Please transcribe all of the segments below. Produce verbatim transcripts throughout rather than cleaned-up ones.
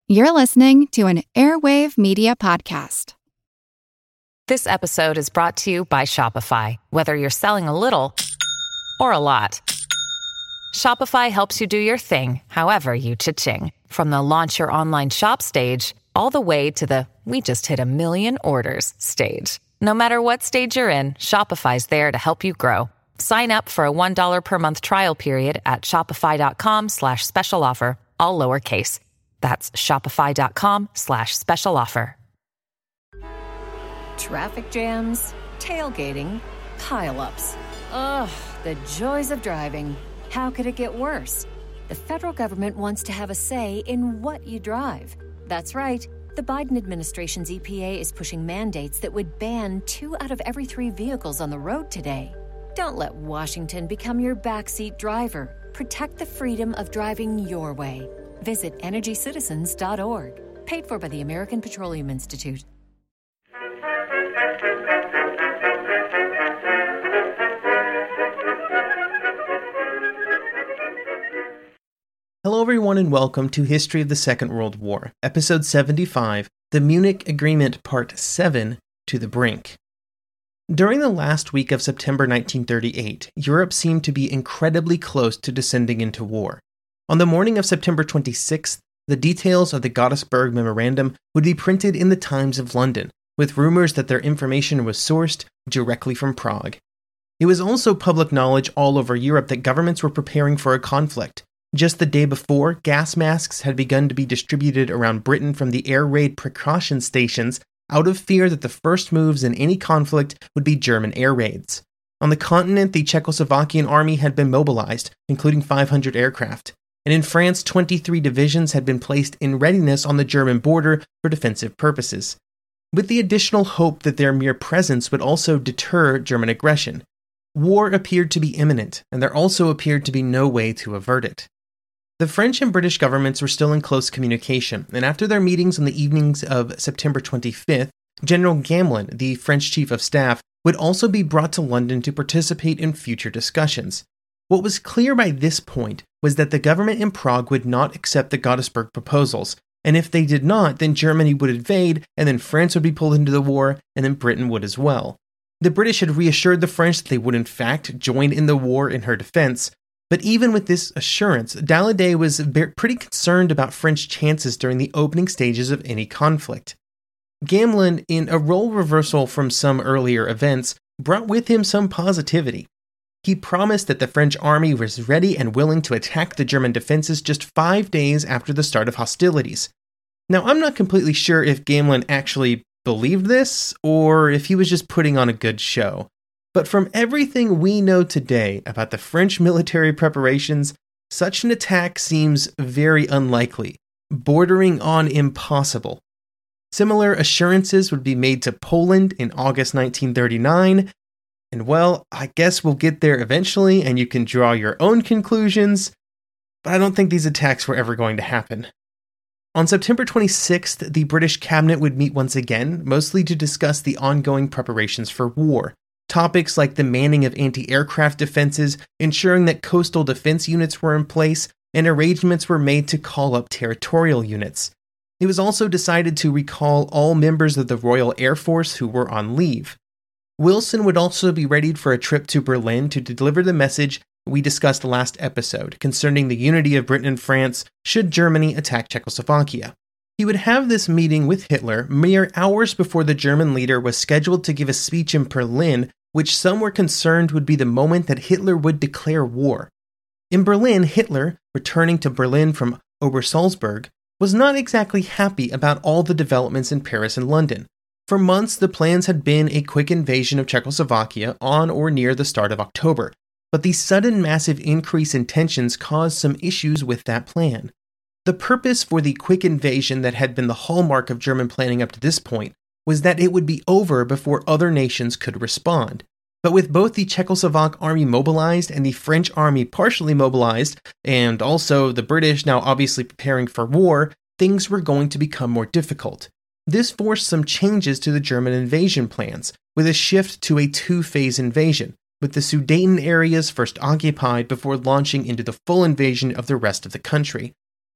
You're listening to an Airwave Media Podcast. This episode is brought to you by Shopify. Whether you're selling a little or a lot, Shopify helps you do your thing, however you cha-ching. From the launch your online shop stage, all the way to the we just hit a million orders stage. No matter what stage you're in, Shopify's there to help you grow. Sign up for a one dollar per month trial period at shopify.com slash special offer, all lowercase. That's shopify.com slash special offer. Traffic jams, tailgating, pile-ups. Ugh, the joys of driving. How could it get worse? The federal government wants to have a say in what you drive. That's right. The Biden administration's E P A is pushing mandates that would ban two out of every three vehicles on the road today. Don't let Washington become your backseat driver. Protect the freedom of driving your way. Visit energy citizens dot org. Paid for by the American Petroleum Institute. Hello everyone and welcome to History of the Second World War, Episode seventy-five, The Munich Agreement Part seven, To the Brink. During the last week of September nineteen thirty-eight, Europe seemed to be incredibly close to descending into war. On the morning of September twenty-sixth, the details of the Godesberg Memorandum would be printed in the Times of London, with rumors that their information was sourced directly from Prague. It was also public knowledge all over Europe that governments were preparing for a conflict. Just the day before, gas masks had begun to be distributed around Britain from the air raid precaution stations out of fear that the first moves in any conflict would be German air raids. On the continent, the Czechoslovakian army had been mobilized, including five hundred aircraft. And in France, twenty-three divisions had been placed in readiness on the German border for defensive purposes, with the additional hope that their mere presence would also deter German aggression. War appeared to be imminent, and there also appeared to be no way to avert it. The French and British governments were still in close communication, and after their meetings on the evenings of September twenty-fifth, General Gamelin, the French Chief of Staff, would also be brought to London to participate in future discussions. What was clear by this point was that the government in Prague would not accept the Godesberg proposals, and if they did not, then Germany would invade, and then France would be pulled into the war, and then Britain would as well. The British had reassured the French that they would in fact join in the war in her defense, but even with this assurance, Daladier was pretty concerned about French chances during the opening stages of any conflict. Gamelin, in a role reversal from some earlier events, brought with him some positivity. He promised that the French army was ready and willing to attack the German defenses just five days after the start of hostilities. Now, I'm not completely sure if Gamelin actually believed this, or if he was just putting on a good show. But from everything we know today about the French military preparations, such an attack seems very unlikely, bordering on impossible. Similar assurances would be made to Poland in August nineteen thirty-nine, and well, I guess we'll get there eventually and you can draw your own conclusions, but I don't think these attacks were ever going to happen. On September twenty-sixth, the British cabinet would meet once again, mostly to discuss the ongoing preparations for war. Topics like the manning of anti-aircraft defenses, ensuring that coastal defense units were in place, and arrangements were made to call up territorial units. It was also decided to recall all members of the Royal Air Force who were on leave. Wilson would also be readied for a trip to Berlin to deliver the message we discussed last episode concerning the unity of Britain and France should Germany attack Czechoslovakia. He would have this meeting with Hitler mere hours before the German leader was scheduled to give a speech in Berlin, which some were concerned would be the moment that Hitler would declare war. In Berlin, Hitler, returning to Berlin from Obersalzberg, was not exactly happy about all the developments in Paris and London. For months, the plans had been a quick invasion of Czechoslovakia on or near the start of October, but the sudden massive increase in tensions caused some issues with that plan. The purpose for the quick invasion that had been the hallmark of German planning up to this point was that it would be over before other nations could respond. But with both the Czechoslovak army mobilized and the French army partially mobilized, and also the British now obviously preparing for war, things were going to become more difficult. This forced some changes to the German invasion plans, with a shift to a two-phase invasion, with the Sudeten areas first occupied before launching into the full invasion of the rest of the country.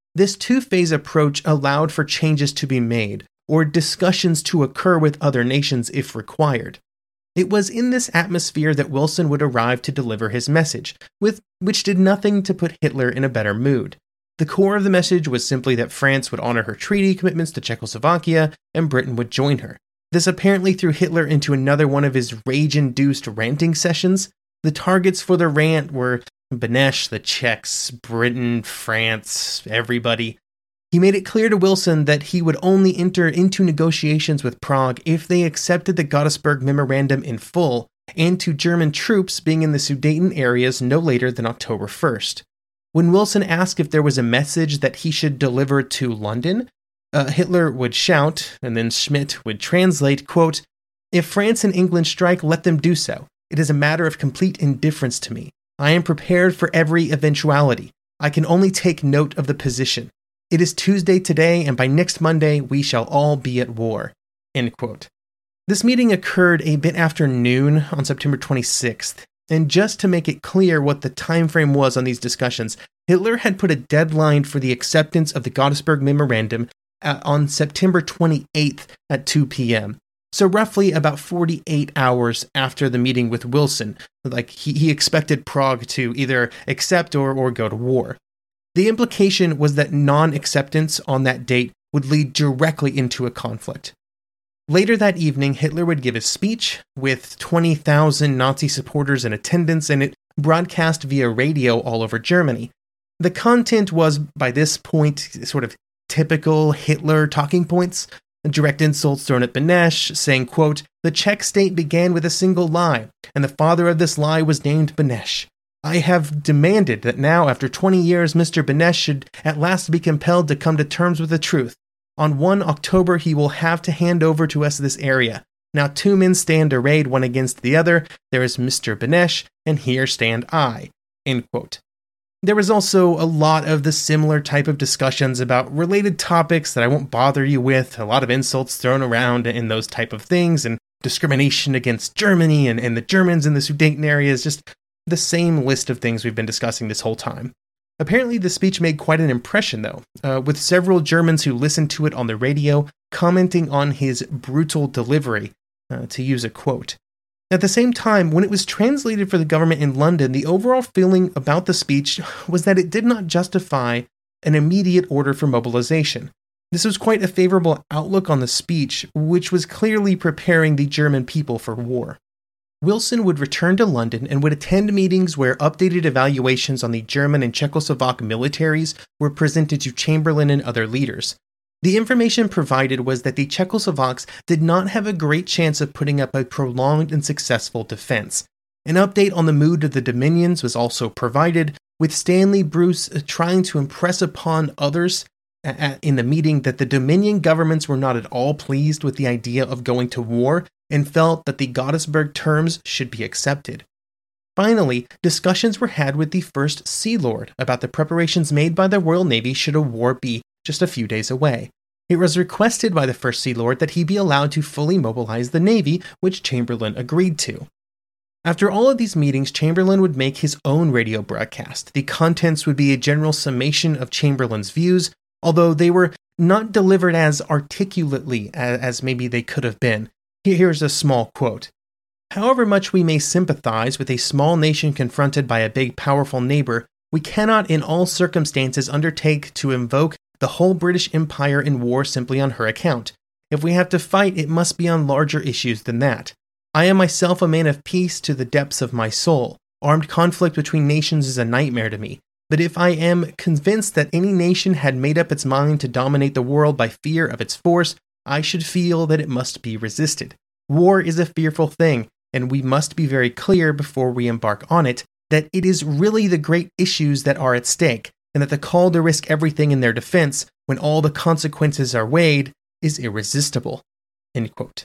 This two-phase approach allowed for changes to be made, or discussions to occur with other nations if required. It was in this atmosphere that Wilson would arrive to deliver his message, with which did nothing to put Hitler in a better mood. The core of the message was simply that France would honor her treaty commitments to Czechoslovakia, and Britain would join her. This apparently threw Hitler into another one of his rage-induced ranting sessions. The targets for the rant were Beneš, the Czechs, Britain, France, everybody. He made it clear to Wilson that he would only enter into negotiations with Prague if they accepted the Godesberg Memorandum in full, and to German troops being in the Sudeten areas no later than October first. When Wilson asked if there was a message that he should deliver to London, uh, Hitler would shout, and then Schmidt would translate, quote, "If France and England strike, let them do so. It is a matter of complete indifference to me. I am prepared for every eventuality. I can only take note of the position. It is Tuesday today, and by next Monday we shall all be at war." End quote. This meeting occurred a bit after noon on September twenty-sixth, and just to make it clear what the time frame was on these discussions, Hitler had put a deadline for the acceptance of the Godesberg Memorandum uh, on September twenty-eighth at two p.m., so roughly about forty-eight hours after the meeting with Wilson. Like, he, he expected Prague to either accept or, or go to war. The implication was that non-acceptance on that date would lead directly into a conflict. Later that evening, Hitler would give a speech with twenty thousand Nazi supporters in attendance, and it broadcast via radio all over Germany. The content was, by this point, sort of typical Hitler talking points. Direct insults thrown at Beneš, saying, quote, "The Czech state began with a single lie, and the father of this lie was named Beneš. I have demanded that now, after twenty years, Mister Beneš should at last be compelled to come to terms with the truth. On the first of October, he will have to hand over to us this area. Now two men stand arrayed one against the other. There is Mister Beneš, and here stand I." End quote. There was also a lot of the similar type of discussions about related topics that I won't bother you with, a lot of insults thrown around in those type of things, and discrimination against Germany and, and the Germans in the Sudeten areas, just the same list of things we've been discussing this whole time. Apparently, the speech made quite an impression, though, uh, with several Germans who listened to it on the radio commenting on his brutal delivery, uh, to use a quote. At the same time, when it was translated for the government in London, the overall feeling about the speech was that it did not justify an immediate order for mobilization. This was quite a favorable outlook on the speech, which was clearly preparing the German people for war. Wilson would return to London and would attend meetings where updated evaluations on the German and Czechoslovak militaries were presented to Chamberlain and other leaders. The information provided was that the Czechoslovaks did not have a great chance of putting up a prolonged and successful defense. An update on the mood of the Dominions was also provided, with Stanley Bruce trying to impress upon others in the meeting that the Dominion governments were not at all pleased with the idea of going to war and felt that the Godesberg terms should be accepted. Finally, discussions were had with the First Sea Lord about the preparations made by the Royal Navy should a war be just a few days away. It was requested by the First Sea Lord that he be allowed to fully mobilize the Navy, which Chamberlain agreed to. After all of these meetings, Chamberlain would make his own radio broadcast. The contents would be a general summation of Chamberlain's views, although they were not delivered as articulately as maybe they could have been. Here's a small quote. "However much we may sympathize with a small nation confronted by a big, powerful neighbor, we cannot in all circumstances undertake to invoke the whole British Empire in war simply on her account. If we have to fight, it must be on larger issues than that. I am myself a man of peace to the depths of my soul. Armed conflict between nations is a nightmare to me. But if I am convinced that any nation had made up its mind to dominate the world by fear of its force, I should feel that it must be resisted. War is a fearful thing, and we must be very clear before we embark on it that it is really the great issues that are at stake, and that the call to risk everything in their defense, when all the consequences are weighed, is irresistible." End quote.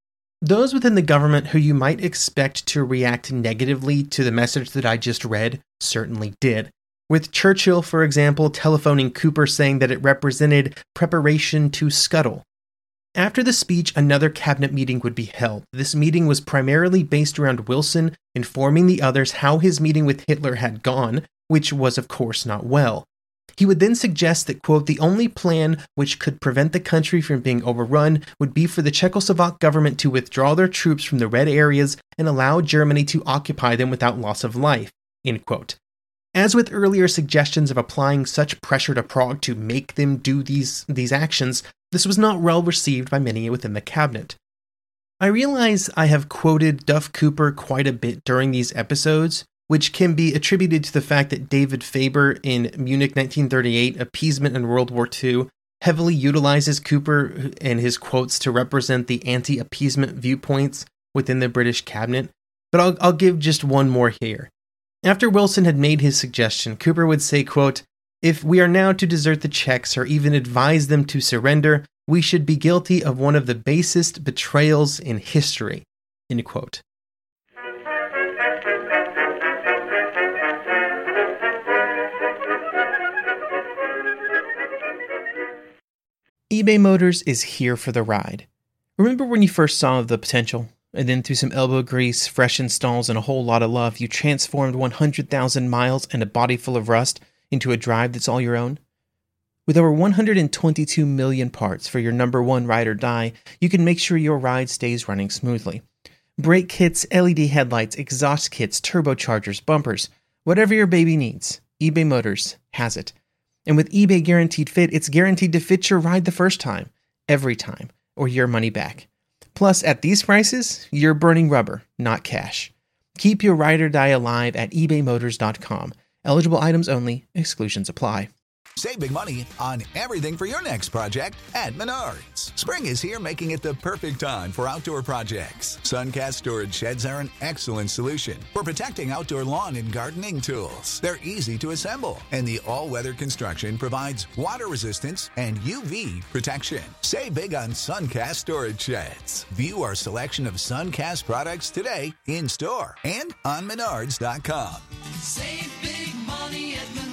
Those within the government who you might expect to react negatively to the message that I just read certainly did, with Churchill, for example, telephoning Cooper saying that it represented preparation to scuttle. After the speech, another cabinet meeting would be held. This meeting was primarily based around Wilson informing the others how his meeting with Hitler had gone, which was of course not well. He would then suggest that, quote, the only plan which could prevent the country from being overrun would be for the Czechoslovak government to withdraw their troops from the red areas and allow Germany to occupy them without loss of life, end quote. As with earlier suggestions of applying such pressure to Prague to make them do these, these actions, this was not well received by many within the cabinet. I realize I have quoted Duff Cooper quite a bit during these episodes, which can be attributed to the fact that David Faber in Munich nineteen thirty-eight, Appeasement in World War Two, heavily utilizes Cooper and his quotes to represent the anti-appeasement viewpoints within the British cabinet, but I'll, I'll give just one more here. After Wilson had made his suggestion, Cooper would say, quote, if we are now to desert the Czechs or even advise them to surrender, we should be guilty of one of the basest betrayals in history, end quote. eBay Motors is here for the ride. Remember when you first saw the potential? And then through some elbow grease, fresh installs, and a whole lot of love, you transformed one hundred thousand miles and a body full of rust into a drive that's all your own? With over one hundred twenty-two million parts for your number one ride or die, you can make sure your ride stays running smoothly. Brake kits, L E D headlights, exhaust kits, turbochargers, bumpers, whatever your baby needs, eBay Motors has it. And with eBay Guaranteed Fit, it's guaranteed to fit your ride the first time, every time, or your money back. Plus, at these prices, you're burning rubber, not cash. Keep your ride or die alive at ebay motors dot com. Eligible items only. Exclusions apply. Save big money on everything for your next project at Menards. Spring is here, making it the perfect time for outdoor projects. Suncast storage sheds are an excellent solution for protecting outdoor lawn and gardening tools. They're easy to assemble, and the all-weather construction provides water resistance and U V protection. Save big on Suncast storage sheds. View our selection of Suncast products today in store and on menards dot com. Save big money at Menards.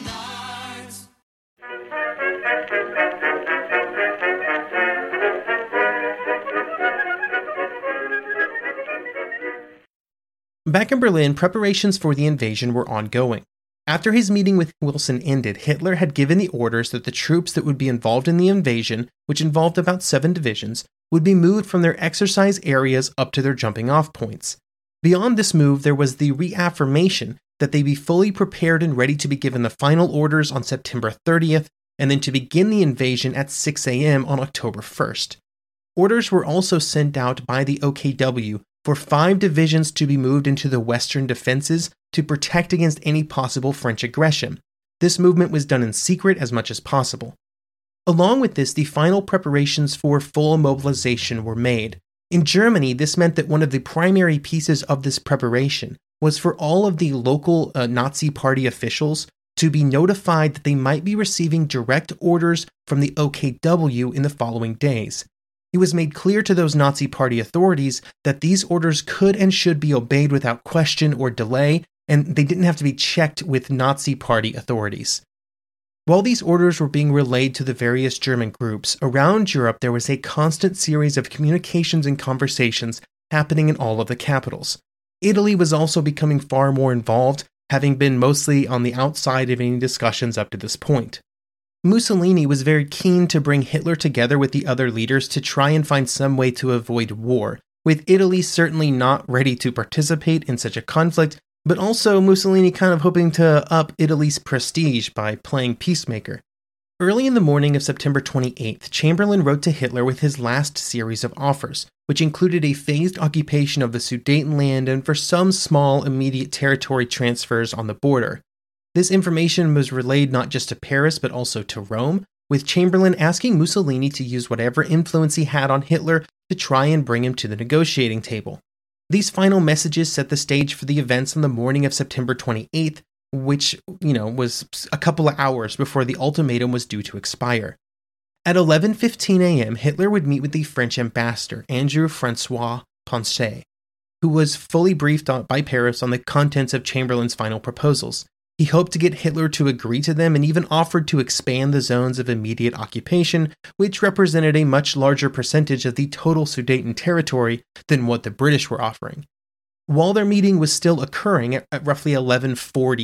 Back in Berlin, preparations for the invasion were ongoing. After his meeting with Wilson ended, Hitler had given the orders that the troops that would be involved in the invasion, which involved about seven divisions, would be moved from their exercise areas up to their jumping-off points. Beyond this move, there was the reaffirmation that they be fully prepared and ready to be given the final orders on September thirtieth, and then to begin the invasion at six a.m. on October first. Orders were also sent out by the O K W for five divisions to be moved into the western defenses to protect against any possible French aggression. This movement was done in secret as much as possible. Along with this, the final preparations for full mobilization were made. In Germany, this meant that one of the primary pieces of this preparation was for all of the local uh, Nazi Party officials to be notified that they might be receiving direct orders from the O K W in the following days. It was made clear to those Nazi Party authorities that these orders could and should be obeyed without question or delay, and they didn't have to be checked with Nazi Party authorities. While these orders were being relayed to the various German groups, around Europe there was a constant series of communications and conversations happening in all of the capitals. Italy was also becoming far more involved, having been mostly on the outside of any discussions up to this point. Mussolini was very keen to bring Hitler together with the other leaders to try and find some way to avoid war, with Italy certainly not ready to participate in such a conflict, but also Mussolini kind of hoping to up Italy's prestige by playing peacemaker. Early in the morning of September twenty-eighth, Chamberlain wrote to Hitler with his last series of offers, which included a phased occupation of the Sudetenland and for some small immediate territory transfers on the border. This information was relayed not just to Paris but also to Rome, with Chamberlain asking Mussolini to use whatever influence he had on Hitler to try and bring him to the negotiating table. These final messages set the stage for the events on the morning of September twenty-eighth, which, you know, was a couple of hours before the ultimatum was due to expire. At eleven fifteen a.m., Hitler would meet with the French ambassador, Andrew Francois Poncet, who was fully briefed by Paris on the contents of Chamberlain's final proposals. He hoped to get Hitler to agree to them and even offered to expand the zones of immediate occupation, which represented a much larger percentage of the total Sudeten territory than what the British were offering. While their meeting was still occurring at roughly eleven forty,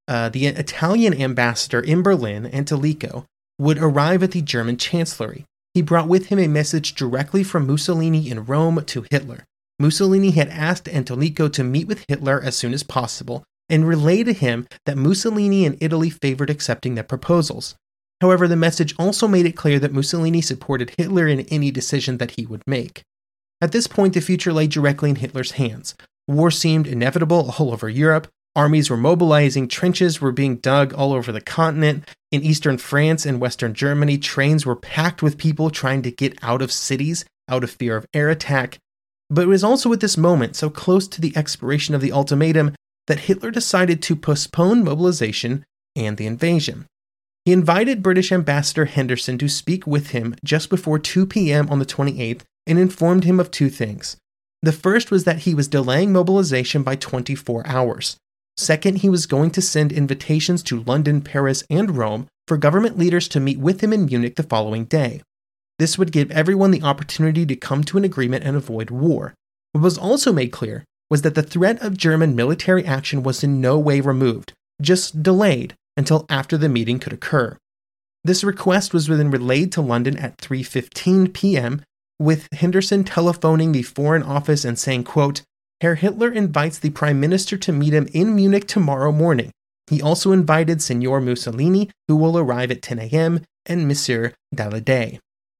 uh, the Italian ambassador in Berlin, Antelico, would arrive at the German chancellery. He brought with him a message directly from Mussolini in Rome to Hitler. Mussolini had asked Antelico to meet with Hitler as soon as possible and relay to him that Mussolini and Italy favored accepting their proposals. However, the message also made it clear that Mussolini supported Hitler in any decision that he would make. At this point, the future lay directly in Hitler's hands. War seemed inevitable all over Europe. Armies were mobilizing, trenches were being dug all over the continent. In eastern France and western Germany, trains were packed with people trying to get out of cities, out of fear of air attack. But it was also at this moment, so close to the expiration of the ultimatum, that Hitler decided to postpone mobilization and the invasion. He invited British Ambassador Henderson to speak with him just before two p.m. on the twenty-eighth and informed him of two things. The first was that he was delaying mobilization by twenty-four hours. Second, he was going to send invitations to London, Paris, and Rome for government leaders to meet with him in Munich the following day. This would give everyone the opportunity to come to an agreement and avoid war. What was also made clear was that the threat of German military action was in no way removed, just delayed until after the meeting could occur. This request was then relayed to London at three fifteen p.m., with Henderson telephoning the Foreign Office and saying, quote, "Herr Hitler invites the Prime Minister to meet him in Munich tomorrow morning. He also invited Signor Mussolini, who will arrive at ten a.m., and Monsieur Daladier."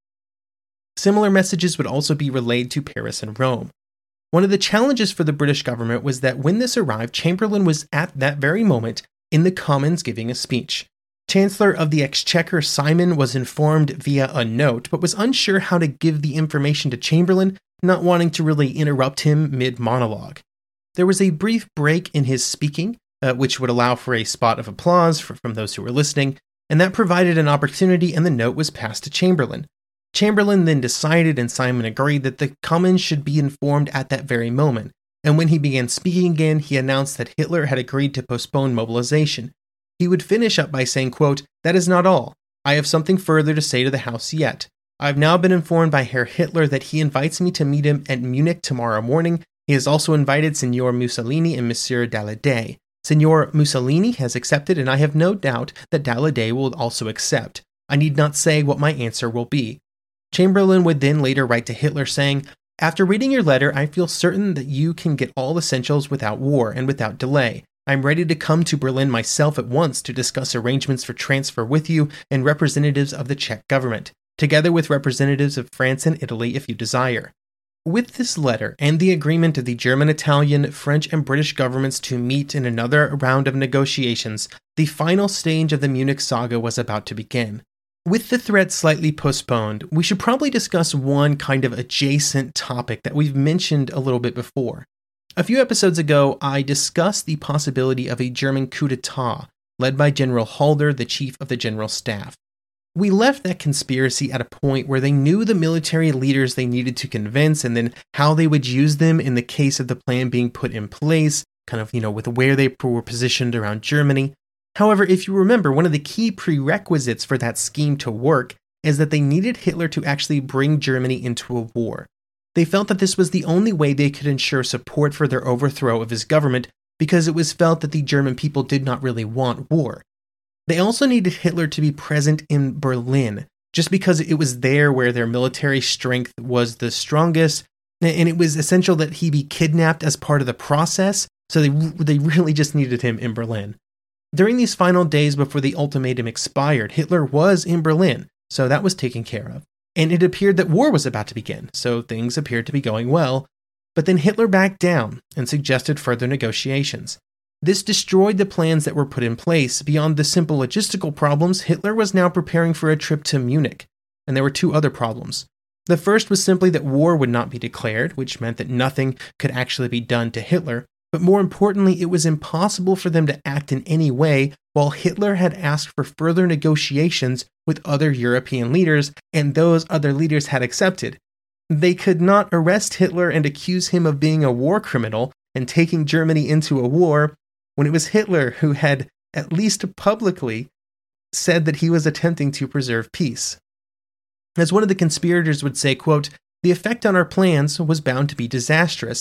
Similar messages would also be relayed to Paris and Rome. One of the challenges for the British government was that when this arrived, Chamberlain was at that very moment in the Commons giving a speech. Chancellor of the Exchequer Simon was informed via a note, but was unsure how to give the information to Chamberlain, not wanting to really interrupt him mid-monologue. There was a brief break in his speaking, uh, which would allow for a spot of applause for, from those who were listening, and that provided an opportunity, and the note was passed to Chamberlain. Chamberlain then decided, and Simon agreed, that the Commons should be informed at that very moment, and when he began speaking again, he announced that Hitler had agreed to postpone mobilization. He would finish up by saying, quote, "That is not all. I have something further to say to the House yet. I have now been informed by Herr Hitler that he invites me to meet him at Munich tomorrow morning. He has also invited Signor Mussolini and Monsieur Daladier. Signor Mussolini has accepted, and I have no doubt that Daladier will also accept. I need not say what my answer will be." Chamberlain would then later write to Hitler saying, "After reading your letter, I feel certain that you can get all essentials without war and without delay. I am ready to come to Berlin myself at once to discuss arrangements for transfer with you and representatives of the Czech government, together with representatives of France and Italy if you desire." With this letter and the agreement of the German, Italian, French, and British governments to meet in another round of negotiations, the final stage of the Munich saga was about to begin. With the threat slightly postponed, we should probably discuss one kind of adjacent topic that we've mentioned a little bit before. A few episodes ago, I discussed the possibility of a German coup d'etat led by General Halder, the chief of the General Staff. We left that conspiracy at a point where they knew the military leaders they needed to convince and then how they would use them in the case of the plan being put in place, kind of, you know, with where they were positioned around Germany. However, if you remember, one of the key prerequisites for that scheme to work is that they needed Hitler to actually bring Germany into a war. They felt that this was the only way they could ensure support for their overthrow of his government because it was felt that the German people did not really want war. They also needed Hitler to be present in Berlin, just because it was there where their military strength was the strongest, and it was essential that he be kidnapped as part of the process, so they, they really just needed him in Berlin. During these final days before the ultimatum expired, Hitler was in Berlin, so that was taken care of. And it appeared that war was about to begin, so things appeared to be going well. But then Hitler backed down and suggested further negotiations. This destroyed the plans that were put in place. Beyond the simple logistical problems, Hitler was now preparing for a trip to Munich, and there were two other problems. The first was simply that war would not be declared, which meant that nothing could actually be done to Hitler. But more importantly, it was impossible for them to act in any way while Hitler had asked for further negotiations with other European leaders, and those other leaders had accepted. They could not arrest Hitler and accuse him of being a war criminal and taking Germany into a war when it was Hitler who had, at least publicly, said that he was attempting to preserve peace. As one of the conspirators would say, quote, "The effect on our plans was bound to be disastrous.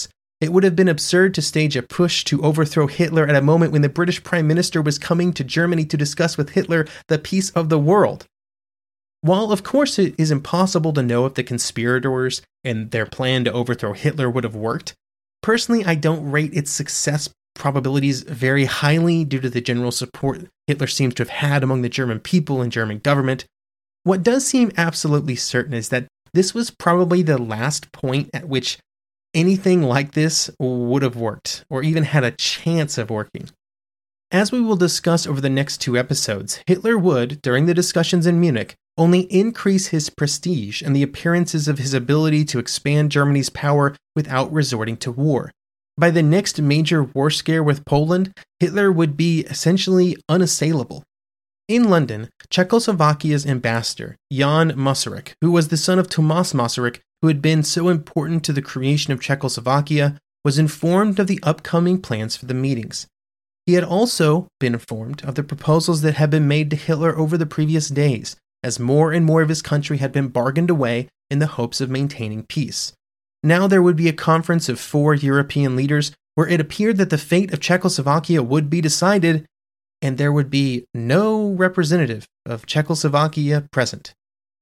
It would have been absurd to stage a push to overthrow Hitler at a moment when the British Prime Minister was coming to Germany to discuss with Hitler the peace of the world. While, of course, it is impossible to know if the conspirators and their plan to overthrow Hitler would have worked, personally, I don't rate its success probabilities very highly due to the general support Hitler seems to have had among the German people and German government. What does seem absolutely certain is that this was probably the last point at which anything like this would have worked, or even had a chance of working. As we will discuss over the next two episodes, Hitler would, during the discussions in Munich, only increase his prestige and the appearances of his ability to expand Germany's power without resorting to war. By the next major war scare with Poland, Hitler would be essentially unassailable. In London, Czechoslovakia's ambassador, Jan Masaryk, who was the son of Tomas Masaryk, who had been so important to the creation of Czechoslovakia, was informed of the upcoming plans for the meetings. He had also been informed of the proposals that had been made to Hitler over the previous days, as more and more of his country had been bargained away in the hopes of maintaining peace. Now there would be a conference of four European leaders where it appeared that the fate of Czechoslovakia would be decided, and there would be no representative of Czechoslovakia present.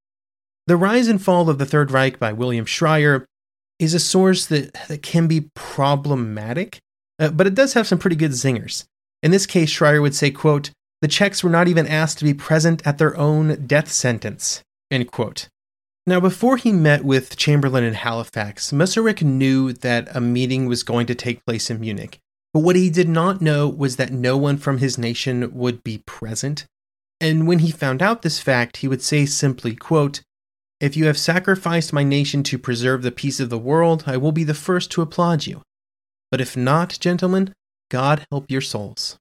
The Rise and Fall of the Third Reich by William Schreier is a source that, that can be problematic, uh, but it does have some pretty good zingers. In this case, Schreier would say, quote, "The Czechs were not even asked to be present at their own death sentence," end quote. Now, before he met with Chamberlain in Halifax, Masaryk knew that a meeting was going to take place in Munich. But what he did not know was that no one from his nation would be present. And when he found out this fact, he would say simply, quote, "If you have sacrificed my nation to preserve the peace of the world, I will be the first to applaud you. But if not, gentlemen, God help your souls."